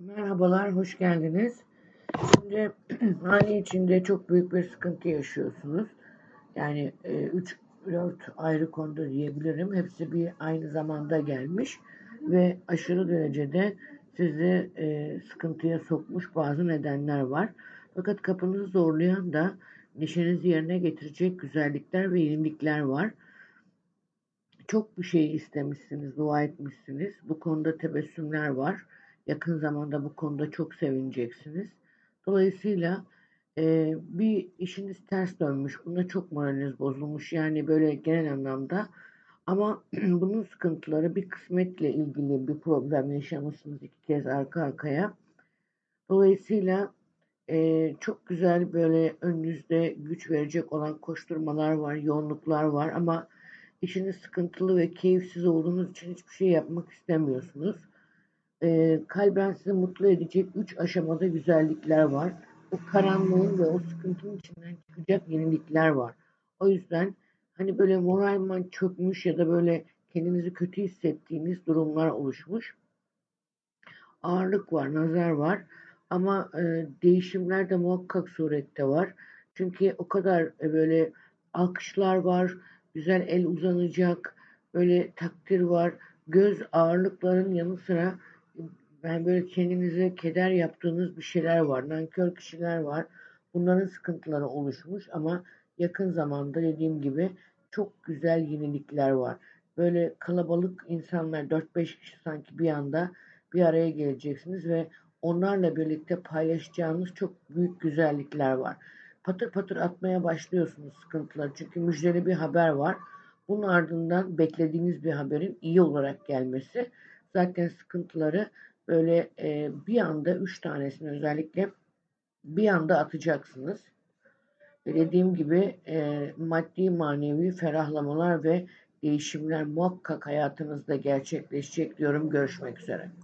Merhabalar, hoş geldiniz. Şimdi hane içinde çok büyük bir sıkıntı yaşıyorsunuz. Yani 3-4 ayrı konuda diyebilirim. Hepsi bir aynı zamanda gelmiş ve aşırı derecede sizi sıkıntıya sokmuş bazı nedenler var. Fakat kapınızı zorlayan da neşenizi yerine getirecek güzellikler ve yenilikler var. Çok bir şey istemişsiniz, dua etmişsiniz. Bu konuda tebessümler var. Yakın zamanda bu konuda çok sevineceksiniz. Dolayısıyla bir işiniz ters dönmüş. Bunda çok moraliniz bozulmuş. Yani böyle genel anlamda. Ama bunun sıkıntıları bir kısmetle ilgili bir problem yaşamışsınız 2 kez arka arkaya. Dolayısıyla çok güzel böyle önünüzde güç verecek olan koşturmalar var, yoğunluklar var ama işiniz sıkıntılı ve keyifsiz olduğunuz için hiçbir şey yapmak istemiyorsunuz. Kalben sizi mutlu edecek 3 aşamada güzellikler var. O karanlığın ve o sıkıntının içinden çıkacak yenilikler var. O yüzden hani böyle moralman çökmüş ya da böyle kendinizi kötü hissettiğiniz durumlar oluşmuş. Ağırlık var, nazar var ama değişimler de muhakkak surette var. Çünkü o kadar böyle alkışlar var, güzel el uzanacak, böyle takdir var. Göz ağırlıkların yanı sıra ben böyle kendinize keder yaptığınız bir şeyler var. Nankör kişiler var. Bunların sıkıntıları oluşmuş ama yakın zamanda dediğim gibi çok güzel yenilikler var. Böyle kalabalık insanlar 4-5 kişi sanki bir anda bir araya geleceksiniz ve onlarla birlikte paylaşacağınız çok büyük güzellikler var. Patır patır atmaya başlıyorsunuz sıkıntıları. Çünkü müjdeli bir haber var. Bunun ardından beklediğiniz bir haberin iyi olarak gelmesi. Zaten sıkıntıları böyle bir anda 3 tanesini özellikle bir anda atacaksınız. Ve dediğim gibi maddi manevi ferahlamalar ve değişimler muhakkak hayatınızda gerçekleşecek diyorum. Görüşmek üzere.